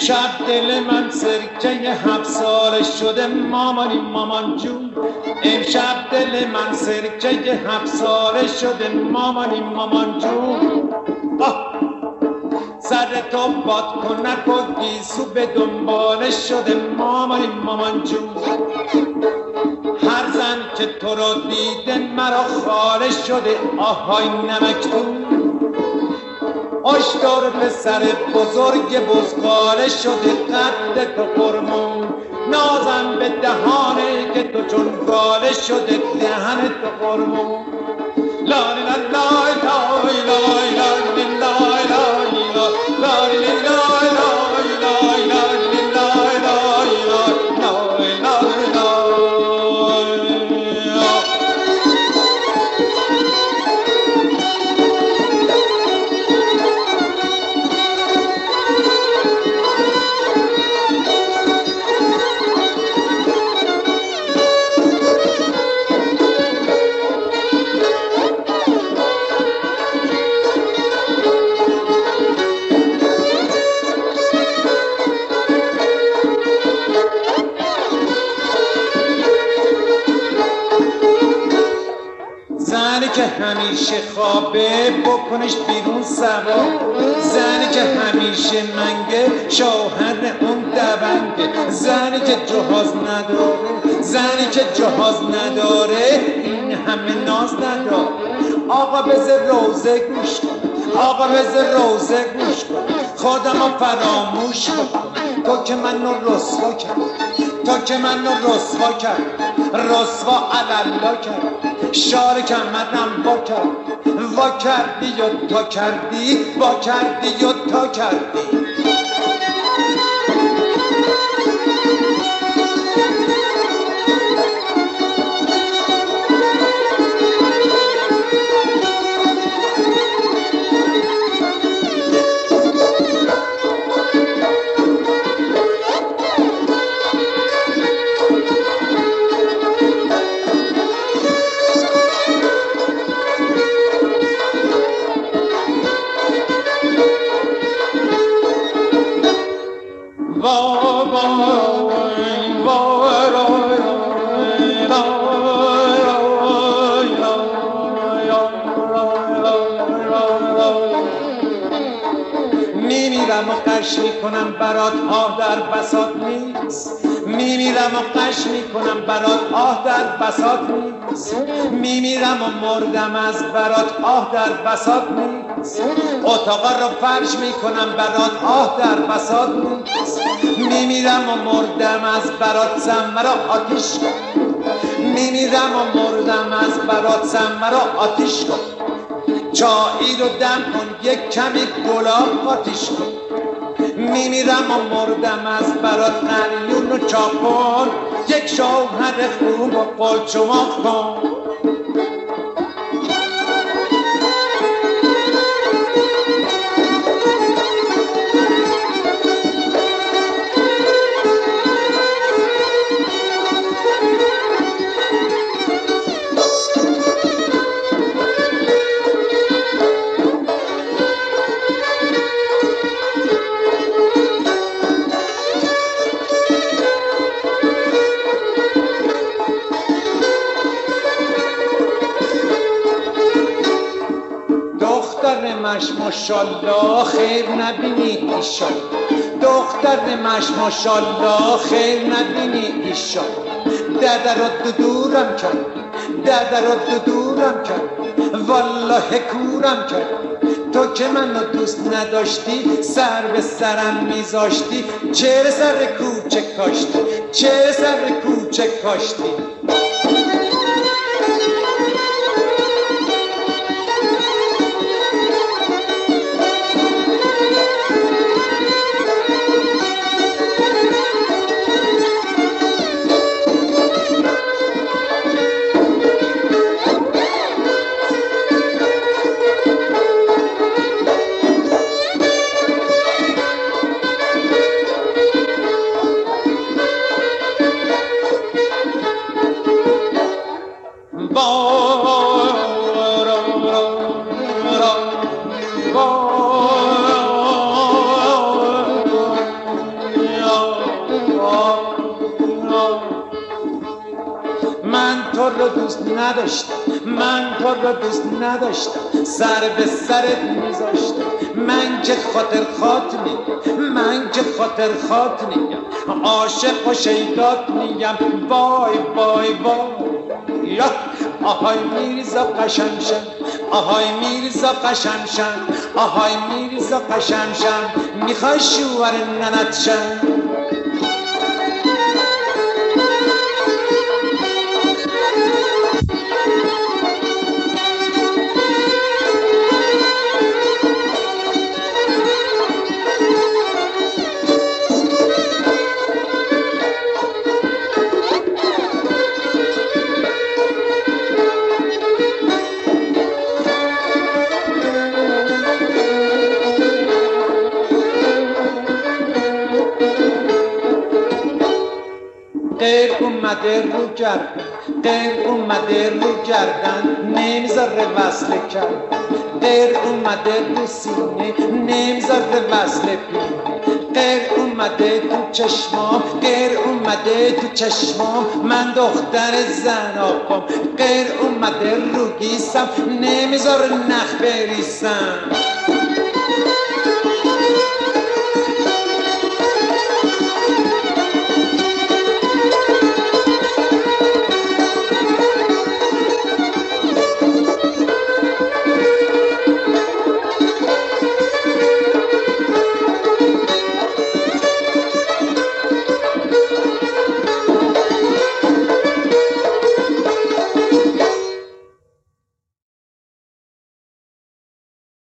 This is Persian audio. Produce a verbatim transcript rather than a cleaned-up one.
امشب دل من سرکه هفت ساله شده مامانی مامان جون. امشب دل من سرکه هفت ساله شده مامانی مامان جون. آه سر تو باد کنک و گیسو به دنباله شده مامانی مامان جون. هر زن که تو رو دیده مرا خاله شده آهای نمکتون. اشتر پسر بزرگ بزغاله شده قد تو قرمون. نازم به دهانه که تو چون گاله شده دهن تو قرمون. لا لا لا لا لا لا لا لا که همیشه خوابه بکنش بیرون سوا. زنی که همیشه منگه شوهر اون دبنگه. زنی که جهاز نداره زنی که جهاز نداره این همه ناز نداره. آقا بذار روزه گوش کن آقا بذار روزه گوش کن. خودمو فراموش بکن تو که منو رسوا کرد. تو که منو رسوا کرد رسوا علالا کرد. شار کمرم وا کرد وا کردی و تا کردی وا کردی و تا کردی. میمیرم و قش میکنم برات آه در بساط نیست. میمیرم و قش میکنم برات آه در بساط نیست. میمیرم و مردم از برات آه در بساط نیست. اتاقا رو فرش میکنم برات آه در بساط نیست. میمیرم و مردم از برات سم مرا آتیش کن. میمیرم و مردم از برات سم مرا آتیش کن. چایی رو دم کن یک کمی گلاب آتیش کن. میمیرم و مردم از برات قلیون و چاپون. یک شوهر خوب و قلچماق کن. مش ماشالله خیر نبینی ایشان. دختر مش ماشالله خیر نبینی ایشان. دده رو دورم کرد دده رو دورم کرد والله کورم کرد. تو که منو دوست نداشتی سر به سرم میذاشتی. چهره سر کوچه کاشتی چهره سر کوچه کاشتی. نداشتم، من تو رو دوست نداشتم، سر به سرت میذاشتم، من که خاطر خاط میگم، من که خاطر خاط میگم، عاشق و شیدات میگم، وای وای وای یا آهای میرزا قشمشم، آهای میرزا قشمشم، آهای میرزا قشمشم، میخوای شوهر ننت شم؟ غیر اومده رو گردن، غیر اومده رو گردن، نمیذاره وصله کردن، غیر اومده رو سینه، نمیذاره وصله پینه، غیر اومده تو چشمام، غیر اومده تو چشمام، من دختر زناقم، غیر اومده رو گیسم، نمیذاره نخ بریسم.